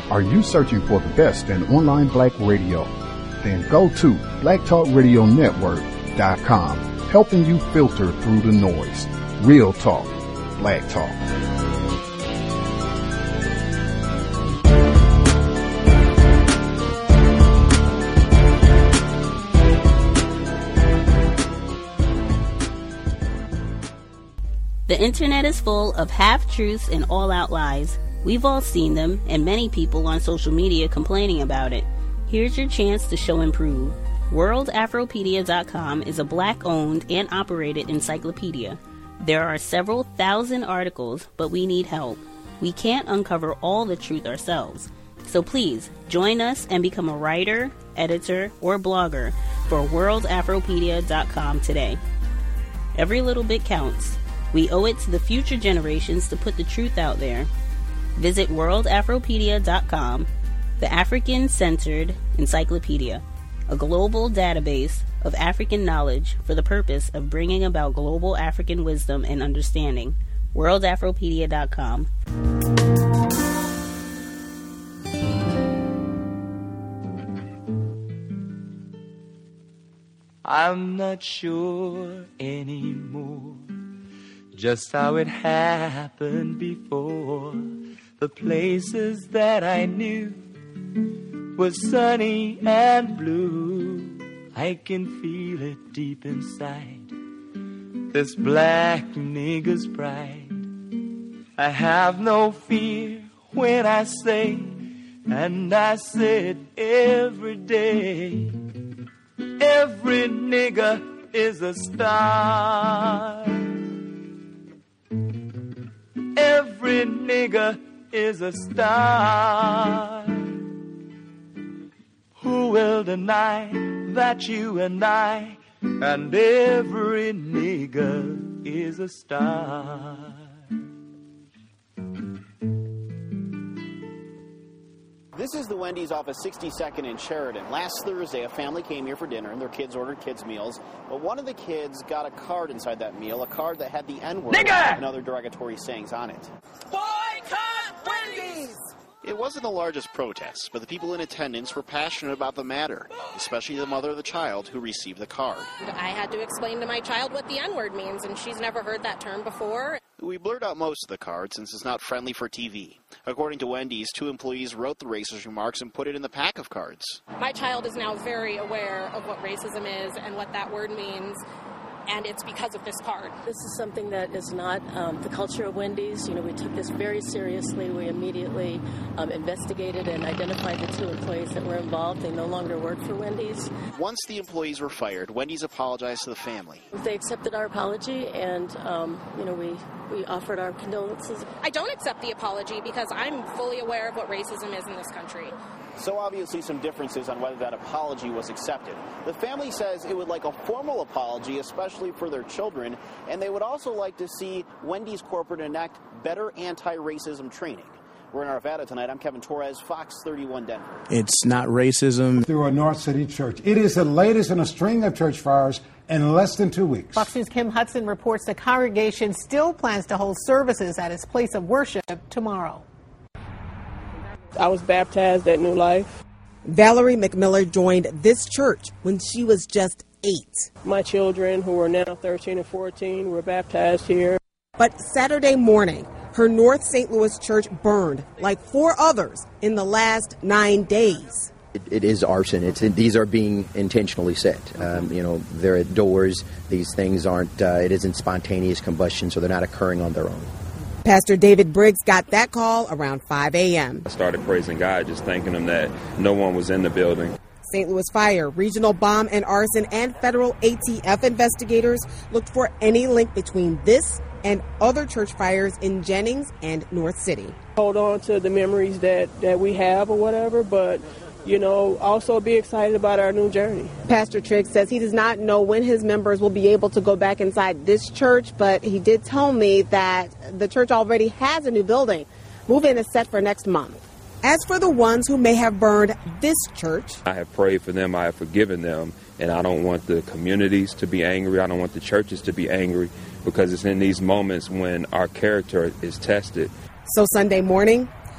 Are you searching for the best in online black radio? Then go to blacktalkradionetwork.com, helping you filter through the noise. Real talk, black talk. The internet is full of half-truths and all-out lies. We've all seen them, and many people on social media complaining about it. Here's your chance to show and prove. WorldAfropedia.com is a black-owned and operated encyclopedia. There are several thousand articles, but we need help. We can't uncover all the truth ourselves. So please, join us and become a writer, editor, or blogger for WorldAfropedia.com today. Every little bit counts. We owe it to the future generations to put the truth out there. Visit WorldAfropedia.com, the African-centered encyclopedia, a global database of African knowledge for the purpose of bringing about global African wisdom and understanding. WorldAfropedia.com. I'm not sure anymore just how it happened before. The places that I knew were sunny and blue. I can feel it deep inside, this black nigger's pride. I have no fear when I say, and I say it every day, every nigger is a star. Every nigger is a star. Who will deny that you and I and every nigger is a star? This is the Wendy's off of 62nd in Sheridan. Last Thursday, a family came here for dinner, and their kids ordered kids' meals. But one of the kids got a card inside that meal, a card that had the N-word and other derogatory sayings on it. Boycott Wendy's! It wasn't the largest protest, but the people in attendance were passionate about the matter, especially the mother of the child who received the card. I had to explain to my child what the N-word means, and she's never heard that term before. We blurred out most of the card since it's not friendly for TV. According to Wendy's, 2 employees wrote the racist remarks and put it in the pack of cards. My child is now very aware of what racism is and what that word means, and it's because of this card. This is something that is not the culture of Wendy's. You know, we took this very seriously. We immediately investigated and identified the 2 employees that were involved. They no longer work for Wendy's. Once the employees were fired, Wendy's apologized to the family. They accepted our apology, and we offered our condolences. I don't accept the apology because I'm fully aware of what racism is in this country. So obviously some differences on whether that apology was accepted. The family says it would like a formal apology, especially for their children, and they would also like to see Wendy's corporate enact better anti-racism training. We're in Arvada tonight. I'm Kevin Torres, Fox 31 Denver. It's not racism. Through a North City church. It is the latest in a string of church fires in less than 2 weeks. Fox News' Kim Hudson reports the congregation still plans to hold services at its place of worship tomorrow. I was baptized at New Life. Valerie McMillan joined this church when she was just 8. My children, who are now 13 and 14, were baptized here. But Saturday morning, her North St. Louis church burned, like 4 others, in the last 9 days. It is arson. These are being intentionally set. They're at doors. These things aren't, it isn't spontaneous combustion, so they're not occurring on their own. Pastor David Briggs got that call around 5 a.m. I started praising God, just thanking him that no one was in the building. St. Louis Fire, Regional Bomb and Arson, and federal ATF investigators looked for any link between this and other church fires in Jennings and North City. Hold on to the memories that we have or whatever, but also be excited about our new journey. Pastor Triggs says he does not know when his members will be able to go back inside this church, but he did tell me that the church already has a new building. Move-in is set for next month. As for the ones who may have burned this church, I have prayed for them, I have forgiven them, and I don't want the communities to be angry. I don't want the churches to be angry, because it's in these moments when our character is tested. So Sunday morning,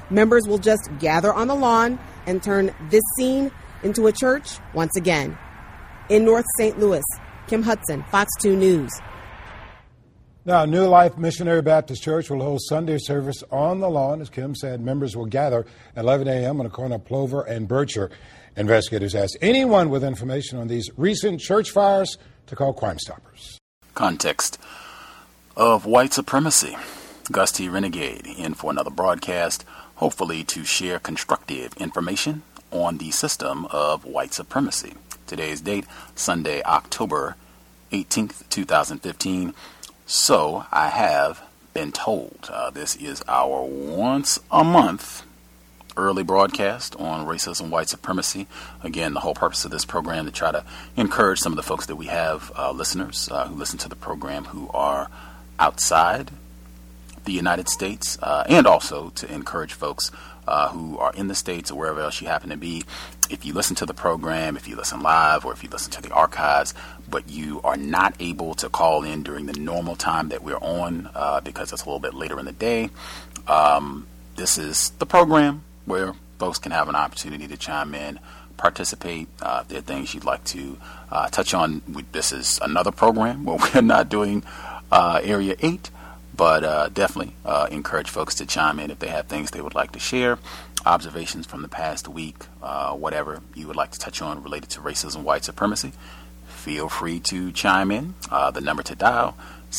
Members will just gather on the lawn and turn this scene into a church once again. In North St. Louis, Kim Hudson, Fox 2 News. Now, New Life Missionary Baptist Church will hold Sunday service on the lawn. As Kim said, members will gather at 11 a.m. on the corner of Plover and Bircher. Investigators asked anyone with information on these recent church fires to call Crime Stoppers. Context of white supremacy. Gus T. Renegade in for another broadcast, hopefully to share constructive information on the system of white supremacy. Today's date, Sunday, October 18th, 2015. So I have been told this is our once a month early broadcast on racism, white supremacy. Again, the whole purpose of this program to try to encourage some of the folks that we have, listeners who listen to the program who are outside the United States, and also to encourage folks who are in the States or wherever else you happen to be. If you listen to the program, if you listen live, or if you listen to the archives, but you are not able to call in during the normal time that we're on because it's a little bit later in the day, this is the program where folks can have an opportunity to chime in, participate. If there are things you'd like to touch on, this is another program where we're not doing Area 8, but definitely encourage folks to chime in if they have things they would like to share, observations from the past week, whatever you would like to touch on related to racism, white supremacy. Feel free to chime in. The number to dial,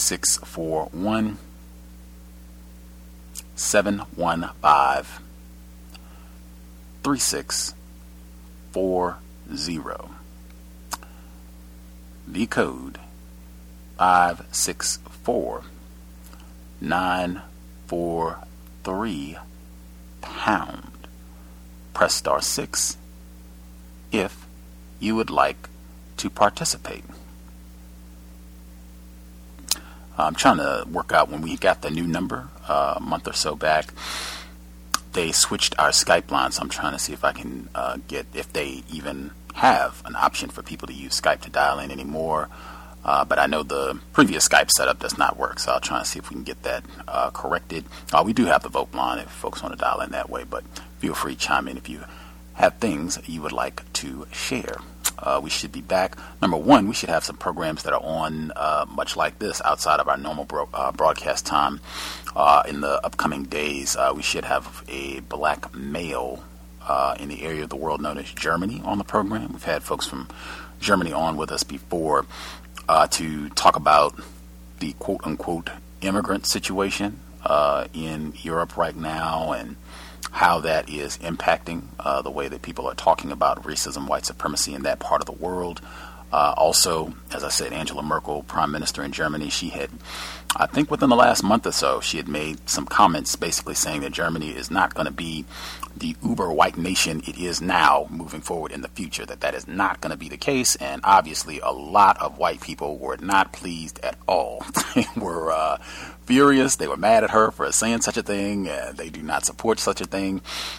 641-715-3640. The code 564-943#. Press star 6 if you would like to participate. I'm trying to work out when we got the new number a month or so back. They switched our Skype line, so I'm trying to see if I can get if they even have an option for people to use Skype to dial in anymore. But I know the previous Skype setup does not work, so I'll try and see if we can get that corrected. We do have the vote line if folks want to dial in that way, but feel free to chime in if you have things you would like to share. We should be back. Number one, we should have some programs that are on much like this outside of our normal broadcast time in the upcoming days. We should have a black male in the area of the world known as Germany on the program. We've had folks from Germany on with us before to talk about the quote-unquote immigrant situation in Europe right now and how that is impacting the way that people are talking about racism, white supremacy in that part of the world. Also, as I said, Angela Merkel, Prime Minister in Germany, she had, I think within the last month or so, she had made some comments basically saying that Germany is not going to be the uber white nation it is now moving forward in the future, that is not going to be the case. And obviously a lot of white people were not pleased at all. They were furious. They were mad at her for saying such a thing. They do not support such a thing.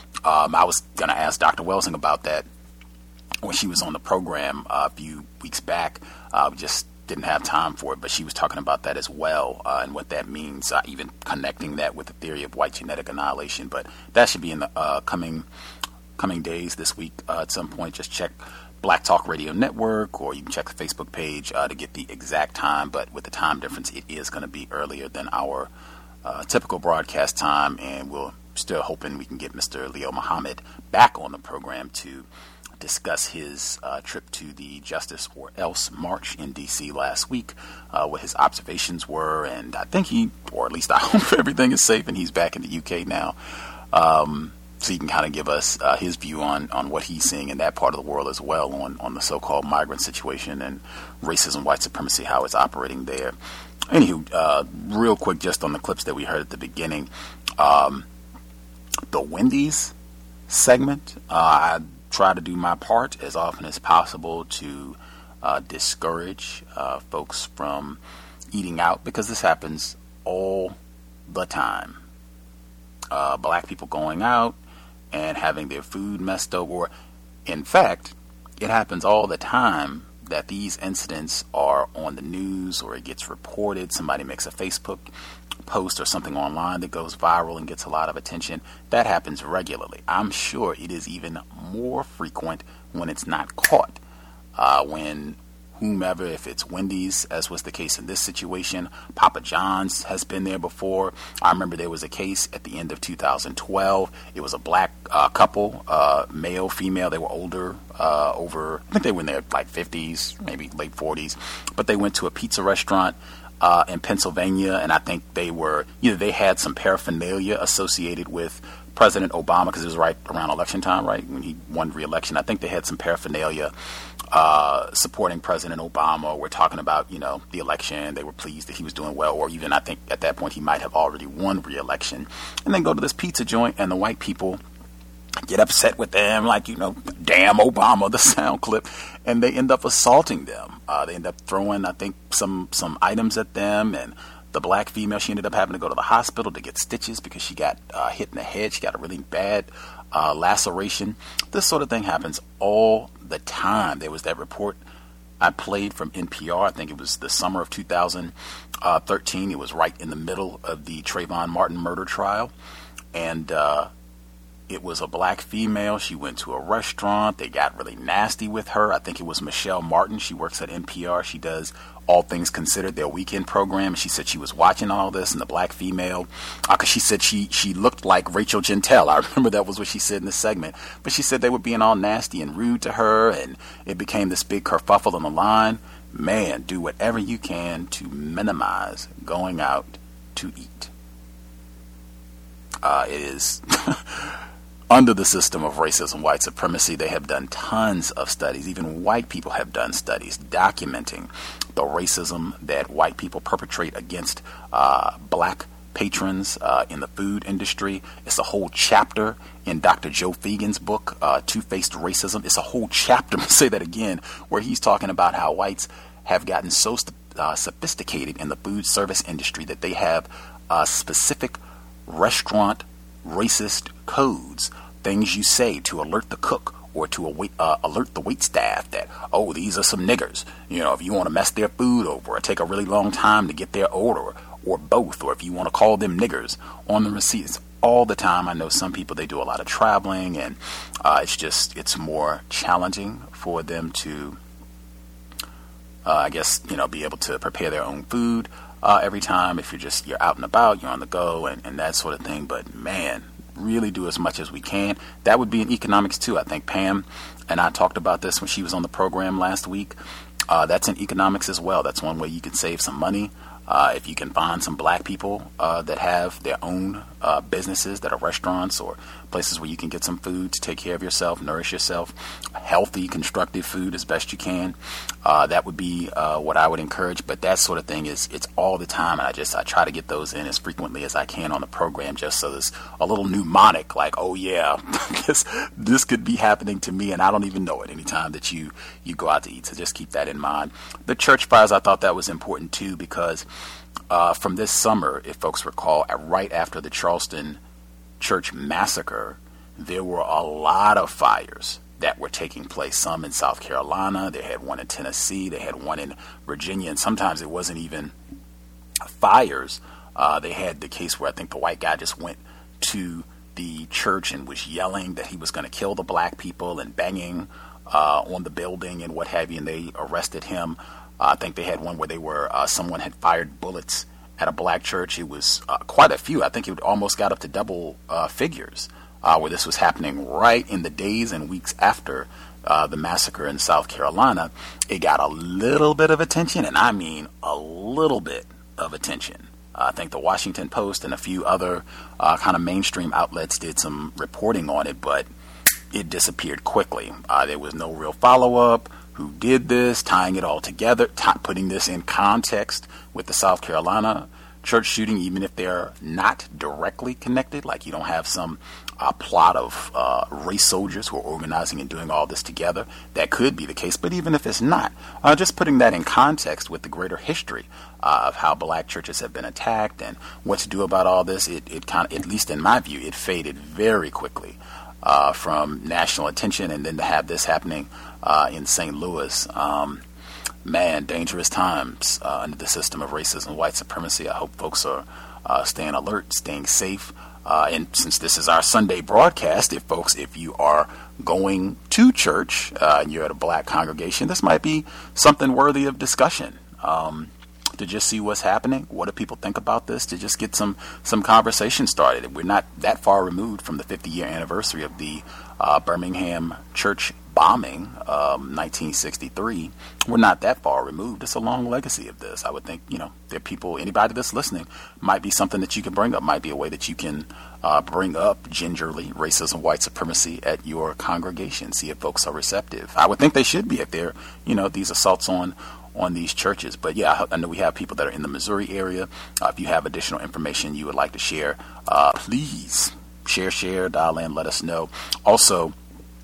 I was going to ask Dr. Welsing about that when she was on the program a few weeks back. We just didn't have time for it, but she was talking about that as well, and what that means, even connecting that with the theory of white genetic annihilation. But that should be in the coming days this week at some point. Just check Black Talk Radio Network, or you can check the Facebook page to get the exact time. But with the time difference, it is going to be earlier than our typical broadcast time, and we're still hoping we can get Mr. Leo Muhammad back on the program to discuss his trip to the Justice or Else March in D.C. last week, what his observations were, and I think or at least I hope everything is safe and he's back in the UK now, so he can kind of give us his view on what he's seeing in that part of the world as well, on the so-called migrant situation and racism, white supremacy, how it's operating there. Anywho, real quick, just on the clips that we heard at the beginning, the Wendy's segment, I try to do my part as often as possible to discourage folks from eating out, because this happens all the time. Black people going out and having their food messed up, or in fact, it happens all the time that these incidents are on the news or it gets reported, somebody makes a Facebook post or something online that goes viral and gets a lot of attention, that happens regularly. I'm sure it is even more frequent when it's not caught. When whomever, if it's Wendy's, as was the case in this situation, Papa John's has been there before. I remember there was a case at the end of 2012. It was a black couple, male, female. They were older, I think they were in their like 50s, maybe late 40s. But they went to a pizza restaurant in Pennsylvania, and I think they had some paraphernalia associated with President Obama, because it was right around election time, right, when he won re-election. I think they had some paraphernalia supporting President Obama. We're talking about, the election. They were pleased that he was doing well, or even I think at that point he might have already won re-election. And then go to this pizza joint, and the white people get upset with them, like, damn Obama, the sound clip, and they end up assaulting them. They end up throwing, I think, some items at them, and the black female, she ended up having to go to the hospital to get stitches because she got hit in the head. She got a really bad laceration. This sort of thing happens all the time. There was that report I played from NPR. I think it was the summer of 2013. It was right in the middle of the Trayvon Martin murder trial. And it was a black female. She went to a restaurant. They got really nasty with her. I think it was Michelle Martin. She works at NPR. She does All Things Considered, their weekend program. She said she was watching all this, and the black female, because she said she looked like Rachel Jeantel. I remember that was what she said in the segment. But she said they were being all nasty and rude to her, and it became this big kerfuffle on the line. Man, do whatever you can to minimize going out to eat. It is... Under the system of racism, white supremacy, they have done tons of studies. Even white people have done studies documenting the racism that white people perpetrate against black patrons in the food industry. It's a whole chapter in Dr. Joe Fegan's book, Two-Faced Racism. It's a whole chapter, I'm going to say that again, where he's talking about how whites have gotten so sophisticated in the food service industry that they have specific restaurant racist codes, things you say to alert the cook or to alert the wait staff that, oh, these are some niggers. If you want to mess their food over or take a really long time to get their order, or both, or if you want to call them niggers on the receipts all the time. I know some people, they do a lot of traveling, and it's more challenging for them to, be able to prepare their own food every time. If you're out and about, you're on the go, and that sort of thing. But man, really do as much as we can. That would be in economics too. I think Pam and I talked about this when she was on the program last week. That's in economics as well. That's one way you can save some money. If you can find some black people that have their own businesses that are restaurants or places where you can get some food to take care of yourself, nourish yourself, healthy, constructive food as best you can, that would be what I would encourage. But that sort of thing it's all the time, and I try to get those in as frequently as I can on the program, just so there's a little mnemonic like, oh yeah, this could be happening to me and I don't even know it anytime that you go out to eat. So just keep that in mind. The church fires, I thought that was important too, because from this summer, if folks recall, right after the Charleston church massacre, there were a lot of fires that were taking place. Some in South Carolina, they had one in Tennessee, they had one in Virginia, and sometimes it wasn't even fires. They had the case where I think the white guy just went to the church and was yelling that he was going to kill the black people and banging on the building and what have you, and they arrested him. I think they had one where someone had fired bullets at a black church. It was quite a few. I think it almost got up to double figures where this was happening right in the days and weeks after the massacre in South Carolina. It got a little bit of attention, and I mean a little bit of attention. I think the Washington Post and a few other kind of mainstream outlets did some reporting on it, but it disappeared quickly. There was no real follow-up. Who did this, tying it all together, putting this in context with the South Carolina church shooting, even if they're not directly connected, like you don't have some plot of race soldiers who are organizing and doing all this together. That could be the case, but even if it's not, just putting that in context with the greater history of how black churches have been attacked and what to do about all this, it kind of, at least in my view, it faded very quickly from national attention, and then to have this happening in St. Louis, Man, dangerous times under the system of racism and white supremacy. I hope folks are staying alert, staying safe. And since this is our Sunday broadcast, if you are going to church and you're at a black congregation, this might be something worthy of discussion. To just see what's happening. What do people think about this? To just get some conversation started. We're not that far removed from the 50-year anniversary of the Birmingham church bombing, 1963. We're not that far removed. It's a long legacy of this. I would think, there are people, anybody that's listening, might be something that you can bring up, might be a way that you can bring up gingerly racism, white supremacy at your congregation. See if folks are receptive. I would think they should be if they're, these assaults on these churches. But yeah, I know we have people that are in the Missouri area. If you have additional information you would like to share, please share, dial in, let us know. Also,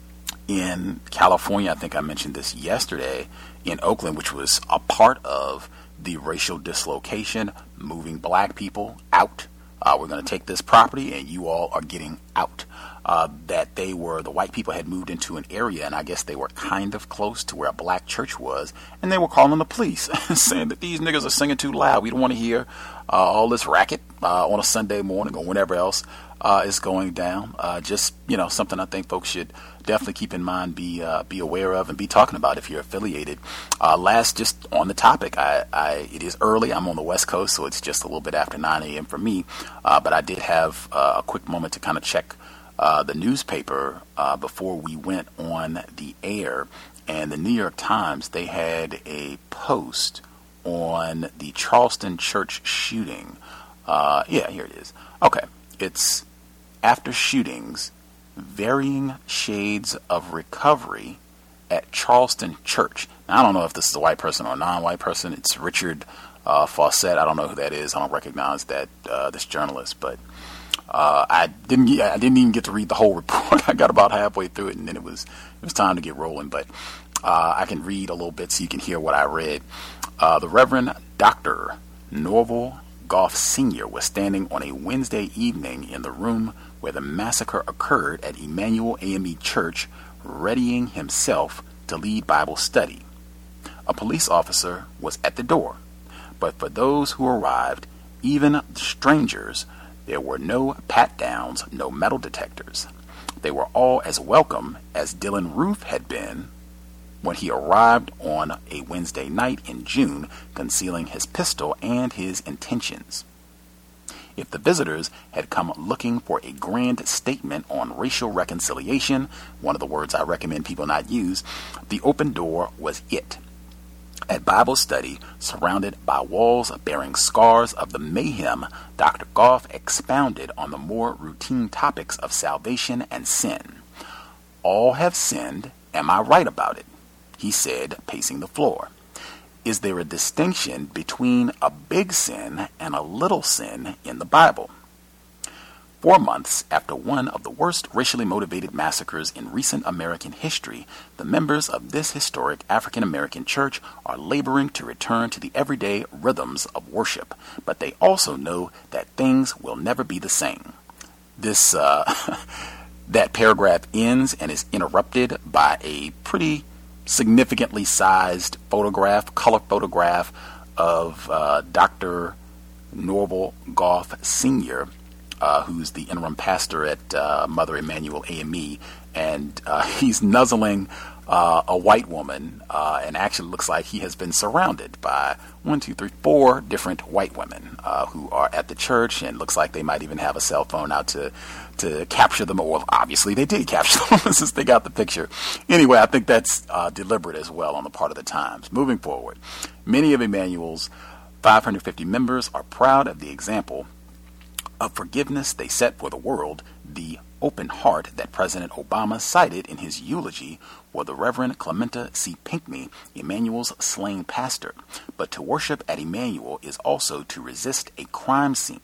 in California, I think I mentioned this yesterday, in Oakland, which was a part of the racial dislocation, moving black people out. We're going to take this property and you all are getting out. That the white people had moved into an area, and I guess they were kind of close to where a black church was, and they were calling the police, saying that these niggas are singing too loud. We don't want to hear all this racket on a Sunday morning or whenever else is going down. Just, something I think folks should definitely keep in mind, be aware of, and be talking about if you're affiliated. Last, just on the topic, it is early. I'm on the West Coast, so it's just a little bit after 9 a.m. for me, but I did have a quick moment to kind of check the newspaper before we went on the air, and the New York Times, they had a post on the Charleston church shooting. Here it is. Okay, it's after shootings, varying shades of recovery at Charleston church. Now, I don't know if this is a white person or a non-white person. It's Richard Fawcett. I don't know who that is. I don't recognize that this journalist, but I didn't even get to read the whole report. I got about halfway through it, and then it was time to get rolling. But I can read a little bit so you can hear what I read. The Reverend Dr. Norval Goff Sr. was standing on a Wednesday evening in the room where the massacre occurred at Emmanuel AME Church, readying himself to lead Bible study. A police officer was at the door, but for those who arrived, even strangers, there were no pat-downs, no metal detectors. They were all as welcome as Dylan Roof had been when he arrived on a Wednesday night in June, concealing his pistol and his intentions. If the visitors had come looking for a grand statement on racial reconciliation, one of the words I recommend people not use, the open door was it. At Bible study, surrounded by walls bearing scars of the mayhem, Dr. Goff expounded on the more routine topics of salvation and sin. All have sinned, am I right about it? He said, pacing the floor. Is there a distinction between a big sin and a little sin in the Bible? 4 months after one of the worst racially motivated massacres in recent American history, the members of this historic African American church are laboring to return to the everyday rhythms of worship, but they also know that things will never be the same. This that paragraph ends and is interrupted by a pretty significantly sized photograph, color photograph of Dr. Norval Goff Sr., who's the interim pastor at Mother Emanuel AME, and he's nuzzling a white woman, and actually looks like he has been surrounded by 4 different white women who are at the church, and looks like they might even have a cell phone out to capture them. Well, obviously they did capture them since they got the picture. Anyway, I think that's deliberate as well on the part of the Times. Moving forward, many of Emmanuel's 550 members are proud of the example of forgiveness they set for the world, the open heart that President Obama cited in his eulogy for the Reverend Clementa C. Pinckney, Emmanuel's slain pastor. But to worship at Emmanuel is also to resist a crime scene.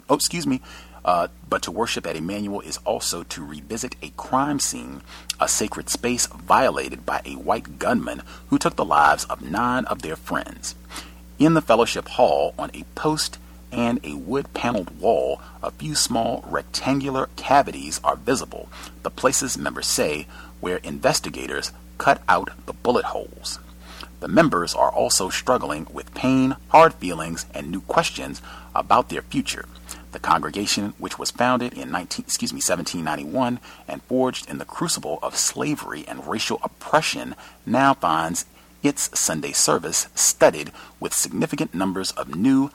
But to worship at Emmanuel is also to revisit a crime scene, a sacred space violated by a white gunman who took the lives of 9 of their friends. In the fellowship hall, on a post and a wood-paneled wall, a few small rectangular cavities are visible, the places, members say, where investigators cut out the bullet holes. The members are also struggling with pain, hard feelings, and new questions about their future. The congregation, which was founded in 1791 and forged in the crucible of slavery and racial oppression, now finds its Sunday service studded with significant numbers of new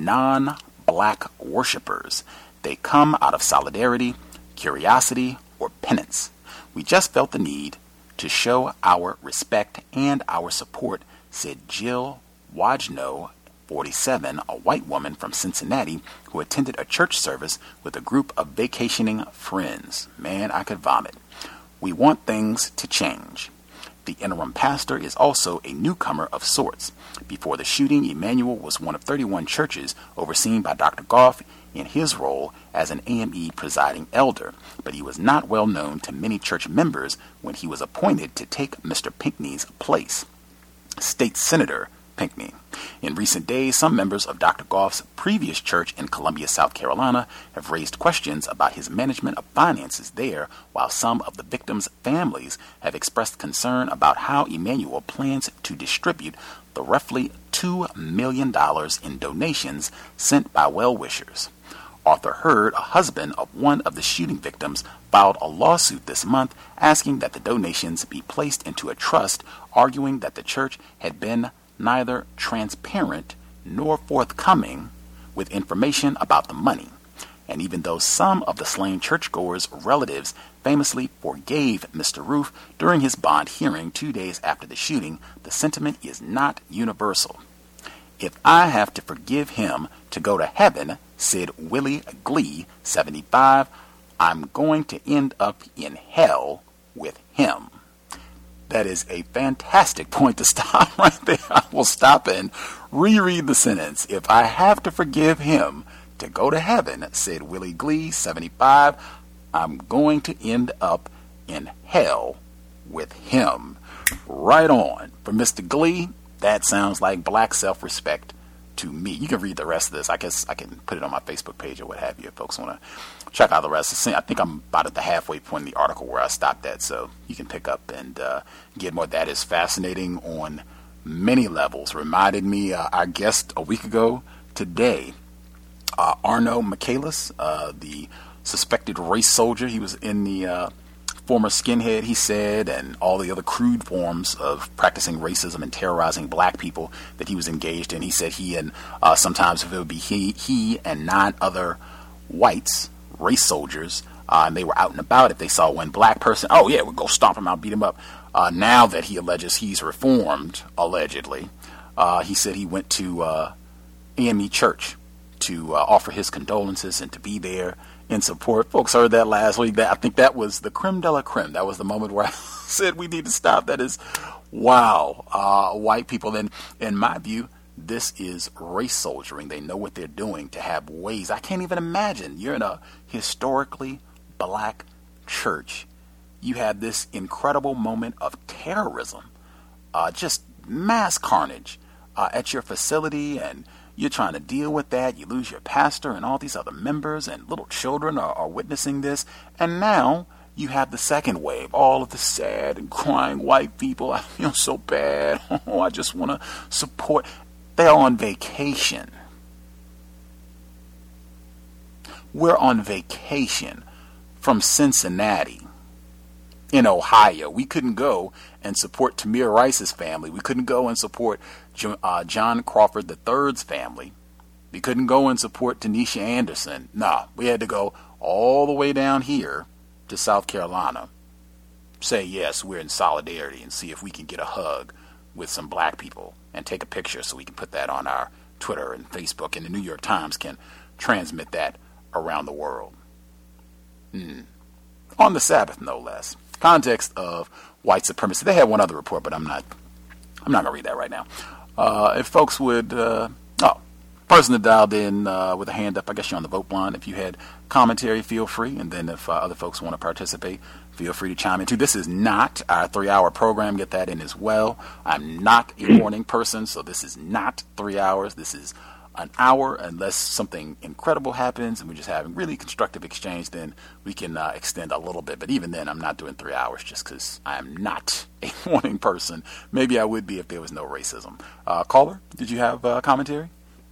non-black worshipers. They come out of solidarity, curiosity, or penance. We just felt the need to show our respect and our support, said Jill Wajno, 47, a white woman from Cincinnati who attended a church service with a group of vacationing friends. Man, I could vomit. We want things to change. The interim pastor is also a newcomer of sorts. Before the shooting, Emmanuel was one of 31 churches overseen by Dr. Goff in his role as an AME presiding elder, but he was not well known to many church members when he was appointed to take Mr. Pinckney's place. State Senator Pinckney. In recent days, some members of Dr. Goff's previous church in Columbia, South Carolina, have raised questions about his management of finances there, while some of the victims' families have expressed concern about how Emmanuel plans to distribute the roughly $2 million in donations sent by well-wishers. Arthur Hurd, a husband of one of the shooting victims, filed a lawsuit this month asking that the donations be placed into a trust, arguing that the church had been neither transparent nor forthcoming with information about the money. And even though some of the slain churchgoers' relatives famously forgave Mr. Roof during his bond hearing 2 days after the shooting, the sentiment is not universal. If I have to forgive him to go to heaven, said Willie Glee, 75, I'm going to end up in hell with him. That is a fantastic point to stop right there. I will stop and reread the sentence. If I have to forgive him to go to heaven, said Willie Glee, 75, I'm going to end up in hell with him. Right on. For Mr. Glee, that sounds like black self-respect to me. You can read the rest of this. I guess I can put it on my Facebook page or what have you if folks want to check out the rest. I think I'm about at the halfway point in the article where I stopped at, so you can pick up and get more. That is fascinating on many levels. Reminded me, our guest a week ago today, Arno Michaelis, the suspected race soldier. He was in the former skinhead, he said, and all the other crude forms of practicing racism and terrorizing black people that he was engaged in. He said he and sometimes if it would be he and 9 other whites, race soldiers, and they were out and about, if they saw one black person, oh yeah, we'll go stomp him out, beat him up. Now that he alleges he's reformed, allegedly, he said he went to AME Church to offer his condolences and to be there in support. Folks heard that last week. I think that was the creme de la creme. That was the moment where I said we need to stop. That is, wow. White people, in my view, this is race soldiering. They know what they're doing to have ways. I can't even imagine. You're in a historically black church. You have this incredible moment of terrorism, just mass carnage at your facility, and you're trying to deal with that. You lose your pastor and all these other members, and little children are witnessing this. And now you have the second wave, all of the sad and crying white people. I feel so bad. Oh, I just want to support. They're on vacation. We're on vacation from Cincinnati in Ohio. We couldn't go and support Tamir Rice's family. We couldn't go and support John Crawford III's family. We couldn't go and support Tanisha Anderson. No, we had to go all the way down here to South Carolina. Say, yes, we're in solidarity, and see if we can get a hug with some black people and take a picture so we can put that on our Twitter and Facebook, and the New York Times can transmit that around the world. On the Sabbath, no less. Context of white supremacy. They had one other report, but I'm not going to read that right now. If folks would, person that dialed in with a hand up, I guess you're on the vote line. If you had commentary, feel free. And then if other folks want to participate, feel free to chime in too. This is not our 3-hour program. Get that in as well. I'm not a morning person, so this is not 3 hours. This is an hour. Unless something incredible happens and we're just having really constructive exchange, then we can extend a little bit. But even then, I'm not doing 3 hours just because I am not a morning person. Maybe I would be if there was no racism. Caller, did you have commentary?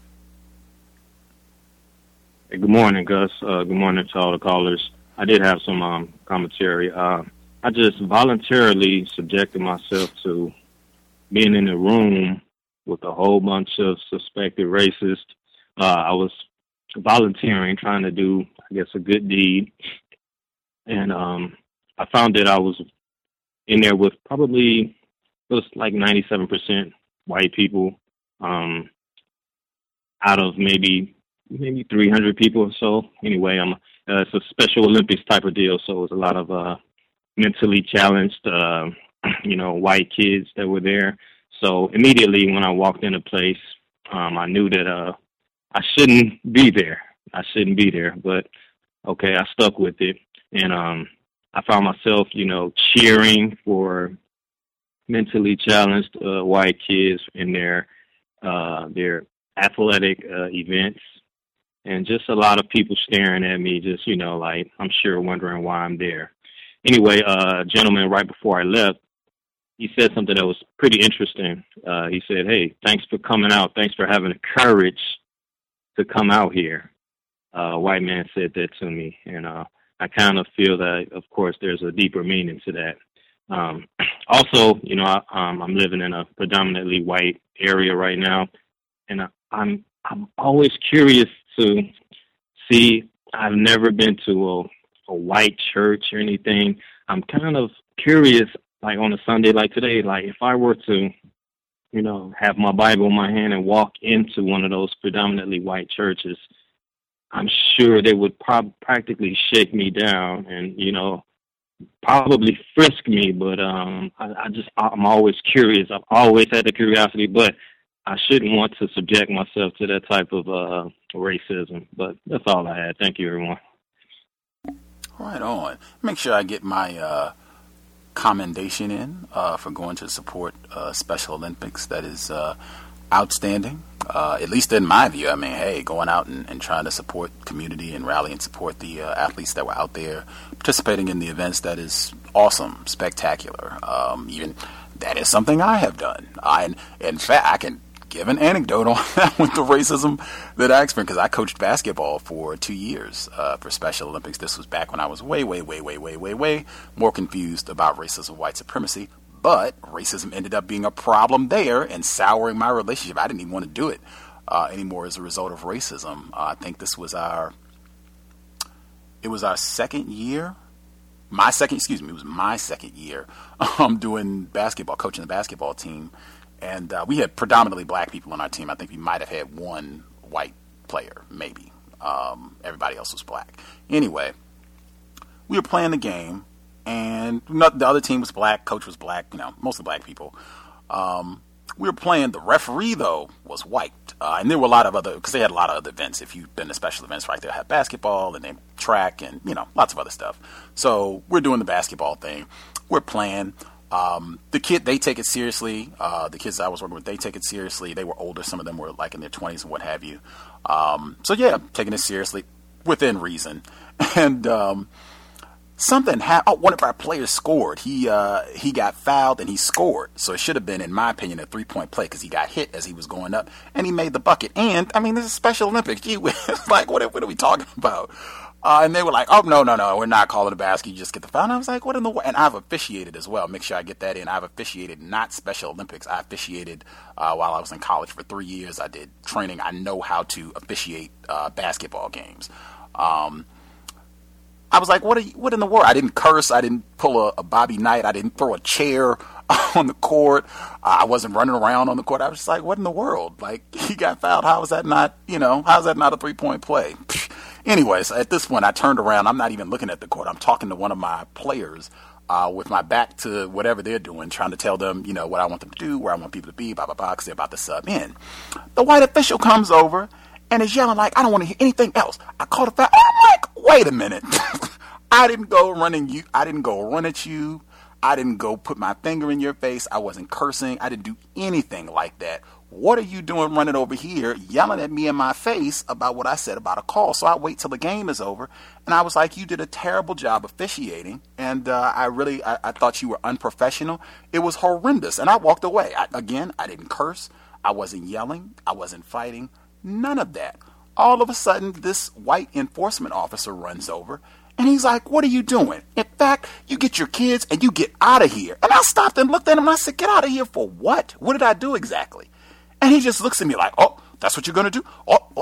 Hey, good morning, Gus. Good morning to all the callers. I did have some commentary. I just voluntarily subjected myself to being in a room with a whole bunch of suspected racists. I was volunteering, trying to do, I guess, a good deed. And I found that I was in there with probably, it was like 97% white people out of maybe 300 people or so. Anyway, it's a Special Olympics type of deal, so it was a lot of mentally challenged, white kids that were there. So immediately when I walked into place, I knew that I shouldn't be there. But okay, I stuck with it, and I found myself, cheering for mentally challenged white kids in their athletic events. And just a lot of people staring at me, just, like, I'm sure wondering why I'm there. Anyway, a gentleman right before I left, he said something that was pretty interesting. He said, "Hey, thanks for coming out. Thanks for having the courage to come out here." A white man said that to me. And I kind of feel that, of course, there's a deeper meaning to that. Also, I'm living in a predominantly white area right now. And I'm always curious to see. I've never been to a white church or anything. I'm kind of curious, like on a Sunday like today, like if I were to, have my Bible in my hand and walk into one of those predominantly white churches, I'm sure they would practically shake me down and, probably frisk me. But I'm always curious. I've always had the curiosity, but I shouldn't want to subject myself to that type of racism. But that's all I had. Thank you, everyone. Right on. Make sure I get my commendation in for going to support Special Olympics. That is outstanding, at least in my view. I mean, hey, going out and trying to support community and rally and support the athletes that were out there participating in the events, that is awesome, spectacular. Even that is something I have done. In fact, I can give an anecdote on that with the racism that I experienced, because I coached basketball for 2 years for Special Olympics. This was back when I was way more confused about racism, white supremacy. But racism ended up being a problem there and souring my relationship. I didn't even want to do it anymore as a result of racism. I think this was our second year. It was my second year doing basketball, coaching the basketball team. And we had predominantly black people on our team. I think we might have had one white player, maybe. Everybody else was black. Anyway, we were playing the game, and the other team was black. Coach was black, mostly black people. We were playing. The referee, though, was white. And there were a lot of other, because they had a lot of other events. If you've been to special events, right, they'll have basketball and then track and, lots of other stuff. So we're doing the basketball thing. We're playing. They take it seriously. The kids I was working with, they take it seriously. They were older. Some of them were like in their 20s and what have you. So yeah, taking it seriously within reason. And, something happened. One of our players scored. He got fouled and he scored. So it should have been, in my opinion, a 3-point play, because he got hit as he was going up and he made the bucket. And I mean, this is Special Olympics. Gee whiz. Like, what are we talking about? And they were like, "Oh, no, we're not calling a basket. You just get the foul." And I was like, what in the world? And I've officiated as well. Make sure I get that in. I've officiated not Special Olympics. I officiated while I was in college for 3 years. I did training. I know how to officiate basketball games. I was like, what in the world? I didn't curse. I didn't pull a Bobby Knight. I didn't throw a chair on the court. I wasn't running around on the court. I was just like, what in the world? Like, he got fouled. How is that not, how is that not a 3-point play? Anyways, at this point, I turned around. I'm not even looking at the court. I'm talking to one of my players with my back to whatever they're doing, trying to tell them, what I want them to do, where I want people to be, blah, blah, blah, because they're about to sub in. The white official comes over and is yelling like, "I don't want to hear anything else. I called a foul." And I'm like, wait a minute. I didn't go running you. I didn't go run at you. I didn't go put my finger in your face. I wasn't cursing. I didn't do anything like that. what are you doing running over here yelling at me in my face about what I said about a call? So I wait till the game is over. And I was like, you did a terrible job officiating. And I thought you were unprofessional. It was horrendous. And I walked away. I didn't curse. I wasn't yelling. I wasn't fighting. None of that. All of a sudden, this white enforcement officer runs over. And he's like, what are you doing? In fact, you get your kids and you get out of here. And I stopped and looked at him and I said, get out of here for what? What did I do exactly? And he just looks at me like, oh, that's what you're going to do?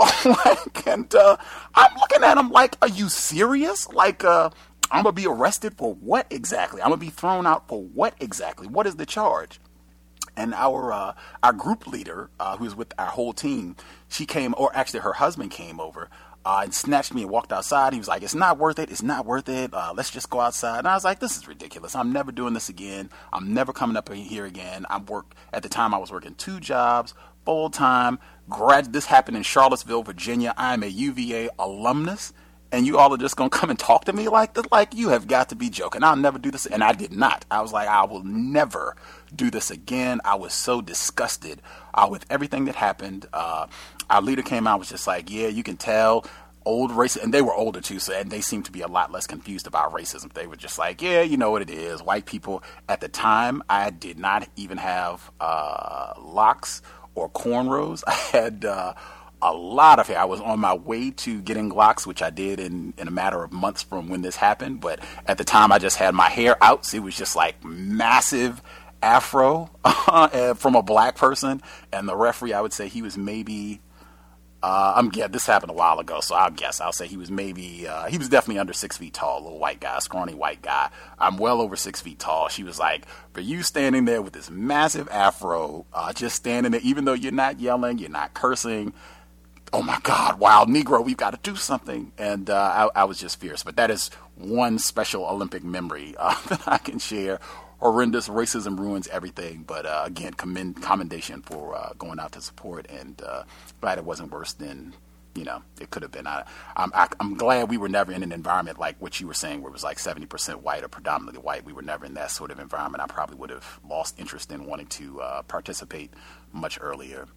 And I'm looking at him like, are you serious? Like, I'm going to be arrested for what exactly? I'm going to be thrown out for what exactly? What is the charge? And our group leader, who's with our whole team, she came, or actually her husband came over and snatched me and walked outside. He was like, it's not worth it. It's not worth it. Let's just go outside. And I was like, this is ridiculous. I'm never doing this again. I'm never coming up here again. At the time I was working 2 jobs, full time. This happened in Charlottesville, Virginia. I am a UVA alumnus. And you all are just going to come and talk to me like this? Like, you have got to be joking. I'll never do this. And I did not. I was like, I will never do this again. I was so disgusted with everything that happened. Our leader came out, was just like, yeah, you can tell old racists, and they were older too, and they seemed to be a lot less confused about racism. They were just like, yeah, you know what it is. White people, at the time, I did not even have locks or cornrows. I had a lot of hair. I was on my way to getting locks, which I did in a matter of months from when this happened. But at the time, I just had my hair out. So it was just like massive afro from a black person. And the referee, I would say he was maybe, this happened a while ago, so I'll say he was he was definitely under 6 feet tall, little white guy, scrawny white guy. I'm well over 6 feet tall. She was like, for you standing there with this massive afro, just standing there, even though you're not yelling, you're not cursing, oh my God, wild Negro, we've got to do something. And I was just fierce. But that is one special Olympic memory that I can share. Horrendous. Racism ruins everything. But again, commendation for going out to support, and glad it wasn't worse than, it could have been. I'm glad we were never in an environment like what you were saying, where it was like 70% white or predominantly white. We were never in that sort of environment. I probably would have lost interest in wanting to participate much earlier.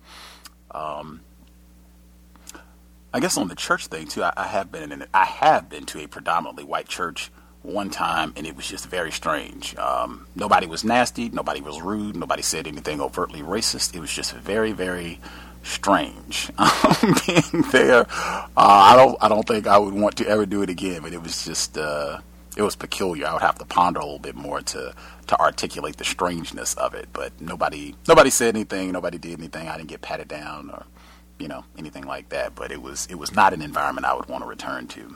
I guess on the church thing too, I have been to a predominantly white church one time, and it was just very strange. Nobody was nasty, nobody was rude, nobody said anything overtly racist. It was just very, very strange being there. I don't think I would want to ever do it again, but it was just it was peculiar. I would have to ponder a little bit more to articulate the strangeness of it. But nobody said anything, nobody did anything. I didn't get patted down or anything like that. But it was not an environment I would want to return to.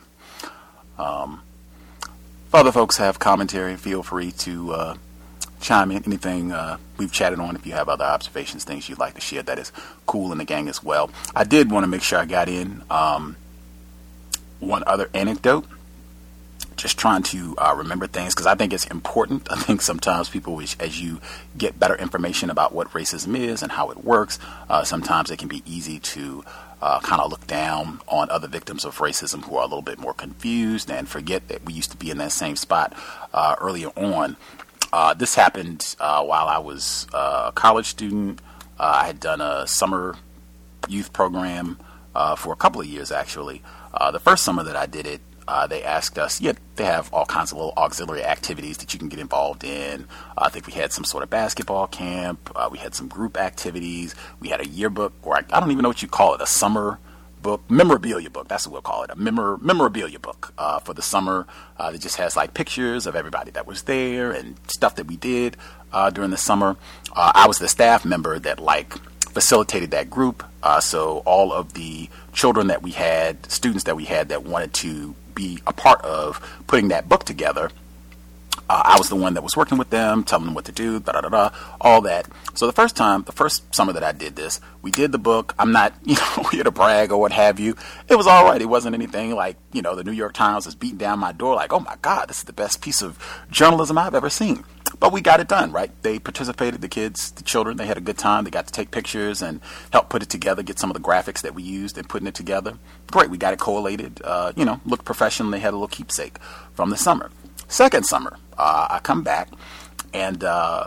If other folks have commentary, feel free to chime in. Anything we've chatted on, if you have other observations, things you'd like to share, that is cool in the gang as well. I did want to make sure I got in one other anecdote. Just trying to remember things, because I think it's important. I think sometimes people, as you get better information about what racism is and how it works, sometimes it can be easy to kind of look down on other victims of racism who are a little bit more confused and forget that we used to be in that same spot earlier on. This happened while I was a college student. I had done a summer youth program for a couple of years, actually. The first summer that I did it, they asked us, they have all kinds of little auxiliary activities that you can get involved in. I think we had some sort of basketball camp. We had some group activities. We had a yearbook, or I don't even know what you call it, a summer book, memorabilia book. That's what we'll call it, a memorabilia book for the summer. That just has like pictures of everybody that was there and stuff that we did during the summer. I was the staff member that facilitated that group. So all of the children that we had, students that we had that wanted to be a part of putting that book together, I was the one that was working with them, telling them what to do, all that. So the first summer that I did this, we did the book. I'm not, here to brag or what have you. It was all right. It wasn't anything like, the New York Times was beating down my door like, oh my God, this is the best piece of journalism I've ever seen. But we got it done, right? They participated, the kids, the children, they had a good time. They got to take pictures and help put it together, get some of the graphics that we used in putting it together. Great, we got it collated, looked professional. They had a little keepsake from the summer. Second summer, I come back, And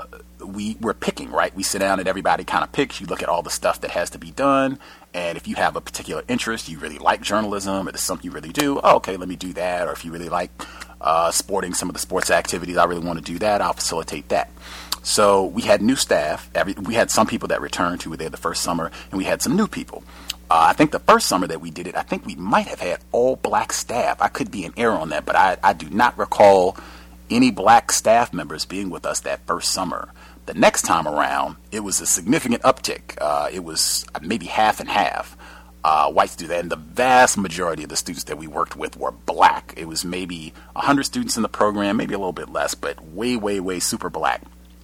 we're picking, right? We sit down and everybody kind of picks. You look at all the stuff that has to be done. And if you have a particular interest, you really like journalism, or there's something you really do, oh, okay, let me do that. Or if you really like sporting, some of the sports activities, I really want to do that, I'll facilitate that. So we had new staff. We had some people that returned who were there the first summer, and we had some new people. I think the first summer that we did it, I think we might have had all black staff. I could be in error on that, but I do not recall any black staff members being with us that first summer. The next time around, it was a significant uptick. It was maybe half and half. White students, and the vast majority of the students that we worked with were black. It was maybe 100 students in the program, maybe a little bit less, but way, way, way super black.